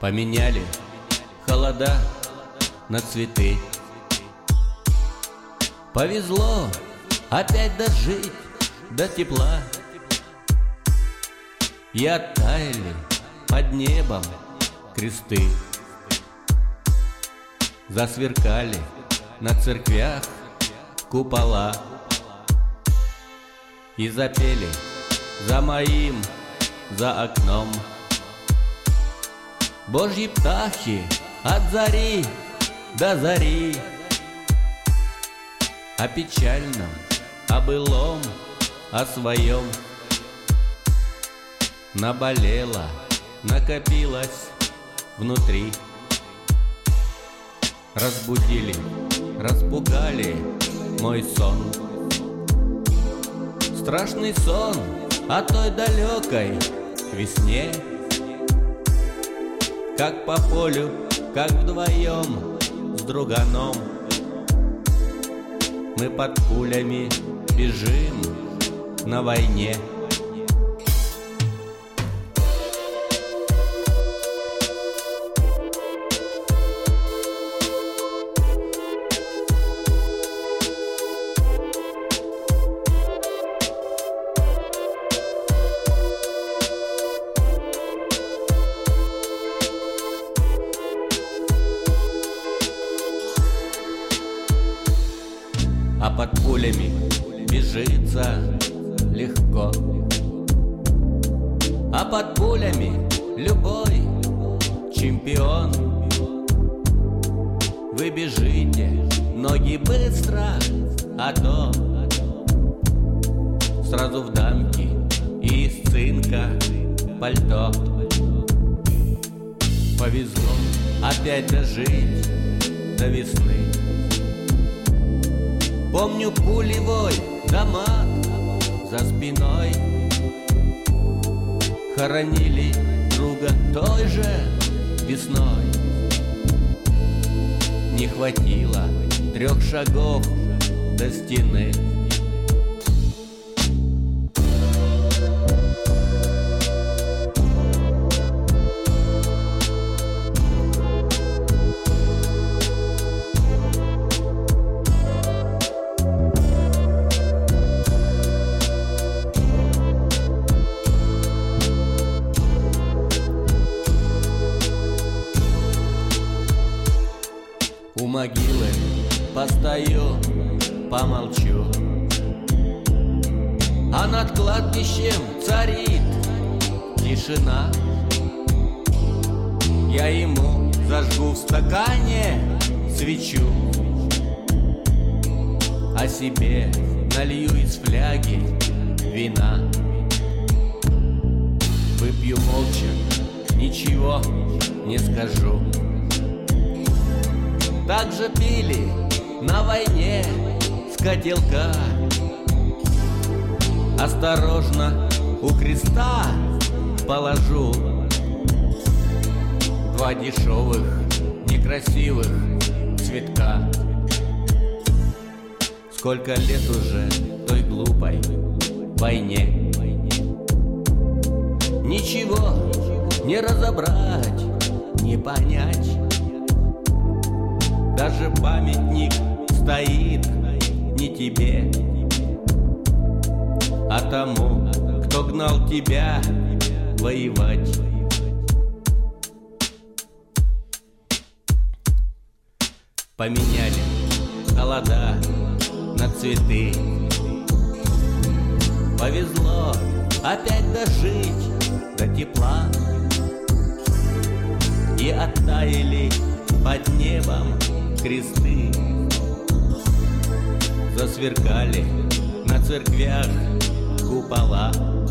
Поменяли холода на цветы. Повезло опять дожить до тепла. И оттаяли под небом кресты. Засверкали на церквях купола. И запели за моим, за окном Божьи птахи от зари до зари. О печальном, о былом, о своем. Наболело, накопилось внутри. Разбудили, распугали мой сон. Страшный сон о той далекой весне. Как по полю, как вдвоем с друганом мы под пулями бежим на войне. А под пулями бежится легко. А под пулями любой чемпион. Вы бежите, ноги быстро, а то сразу в дамки и из цинка пальто. Повезло опять дожить до весны. Помню пулевой домат за спиной. Хоронили друга той же весной. Не хватило 3 шагов до стены. У могилы постою, помолчу. А над кладбищем царит тишина. Я ему зажгу в стакане свечу, а себе налью из фляги вина. Выпью молча, ничего не скажу. Так же пили на войне с котелка. Осторожно у креста положу 2 дешевых, некрасивых цветка. Сколько лет уже той глупой войне. Ничего не разобрать, не понять. Даже памятник стоит не тебе, а тому, кто гнал тебя воевать. Поменяли холода на цветы. Повезло опять дожить до тепла. И оттаяли под небом кресты. Засверкали на церквях купола.